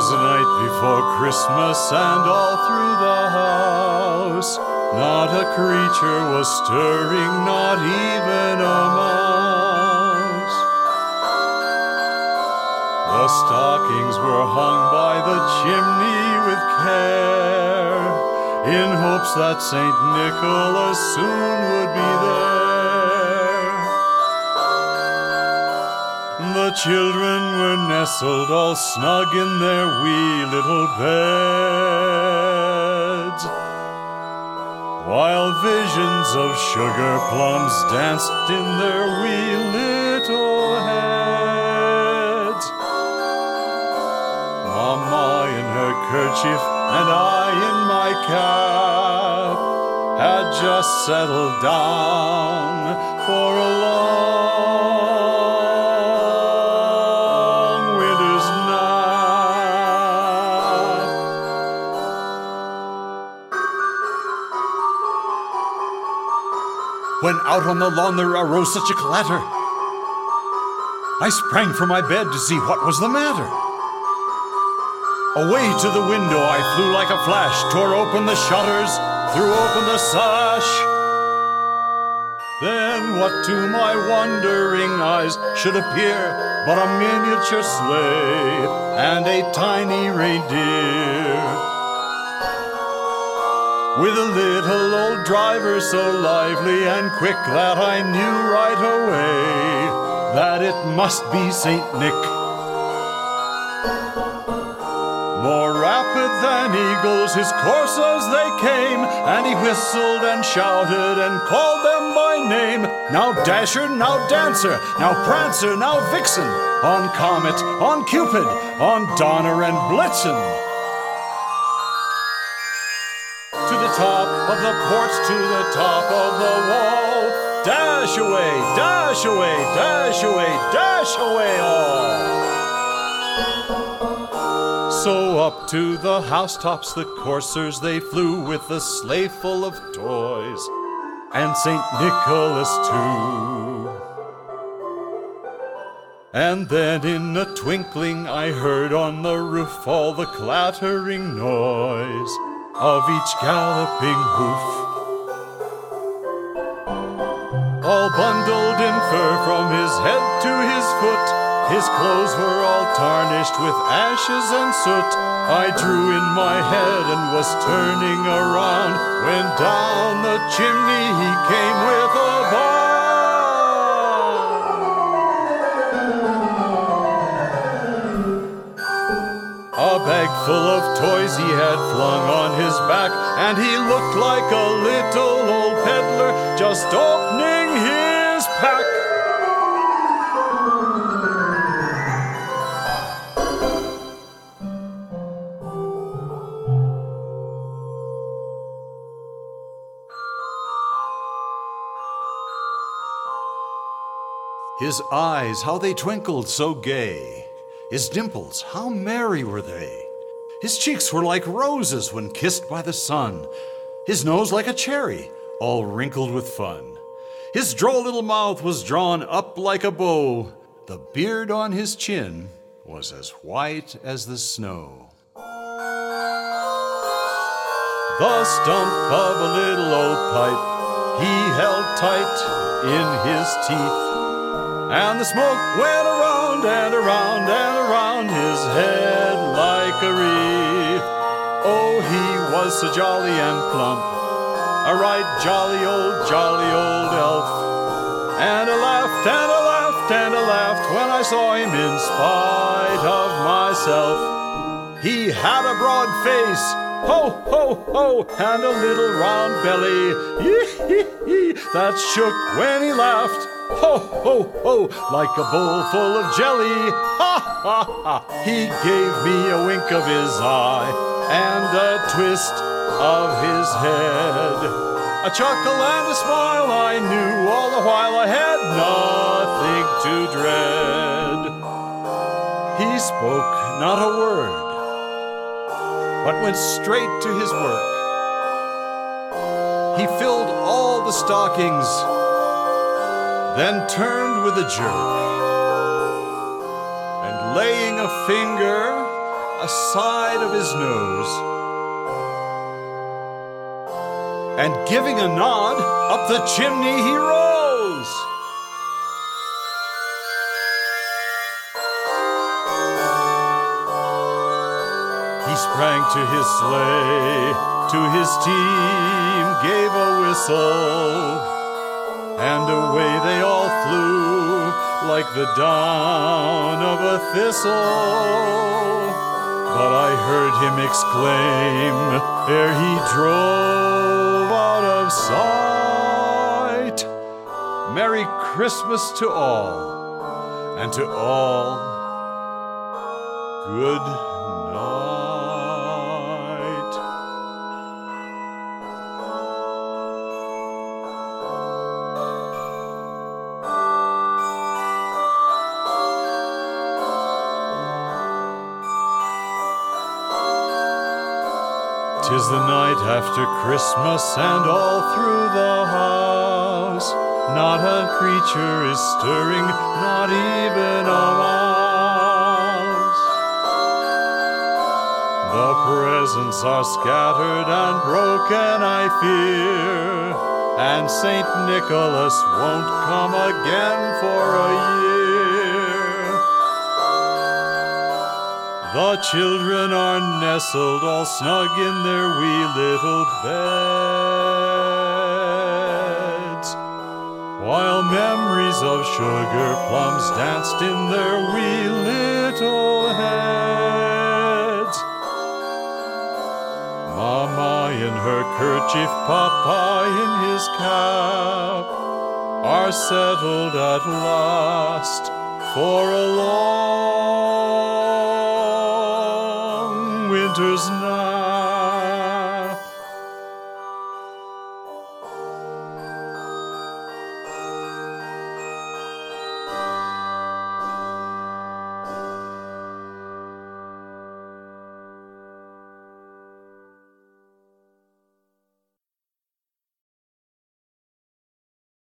was the night before Christmas, and all through the house not a creature was stirring, not even a mouse. The stockings were hung by the chimney with care, in hopes that St. Nicholas soon would be there. The children were nestled all snug in their wee little beds, while visions of sugar plums danced in their wee little heads. Mama in her kerchief and I in my cap had just settled down for a long winter's nap. When out on the lawn there arose such a clatter, I sprang from my bed to see what was the matter. Away to the window I flew like a flash, tore open the shutters, threw open the sash. Then what to my wondering eyes should appear but a miniature sleigh and a tiny reindeer, with a little old driver so lively and quick that I knew right away that it must be Saint Nick. More rapid than eagles his coursers they came, and he whistled and shouted and called them by name. Now Dasher, now Dancer, now Prancer, now Vixen, on Comet, on Cupid, on Donner and Blitzen. To the top of the porch, to the top of the wall, dash away, dash away, dash away, dash away all. So up to the housetops the coursers they flew, with a sleigh full of toys, and St. Nicholas too. And then in a twinkling I heard on the roof all the clattering noise of each galloping hoof, all bundled in fur from his head to his foot. His clothes were all tarnished with ashes and soot. I drew in my head and was turning around, when down the chimney he came with a bound. A bag full of toys he had flung on his back, and he looked like a little old peddler just opening his pack. His eyes, how they twinkled so gay. His dimples, how merry were they. His cheeks were like roses when kissed by the sun. His nose like a cherry, all wrinkled with fun. His droll little mouth was drawn up like a bow. The beard on his chin was as white as the snow. The stump of a little old pipe he held tight in his teeth, and the smoke went around and around and around his head like a wreath. Oh, he was so jolly and plump, a right jolly old elf. And I laughed and I laughed and I laughed when I saw him in spite of myself. He had a broad face, ho, ho, ho, and a little round belly, that shook when he laughed. Ho, ho, ho, like a bowl full of jelly. Ha, ha, ha. He gave me a wink of his eye and a twist of his head. A chuckle and a smile, I knew all the while I had nothing to dread. He spoke not a word, but went straight to his work. He filled all the stockings, then turned with a jerk, and laying a finger aside of his nose, and giving a nod, up the chimney he rose. He sprang to his sleigh, to his team gave a whistle, and away they all flew like the down of a thistle. But I heard him exclaim ere he drove out of sight, "Merry Christmas to all, and to all, good night." 'Tis the night after Christmas, and all through the house not a creature is stirring, not even a mouse. The presents are scattered and broken, I fear, and St. Nicholas won't come again for a year. The children are nestled all snug in their wee little beds, while memories of sugar plums danced in their wee little heads. Mama in her kerchief, Papa in his cap, are settled at last for a long winter's night.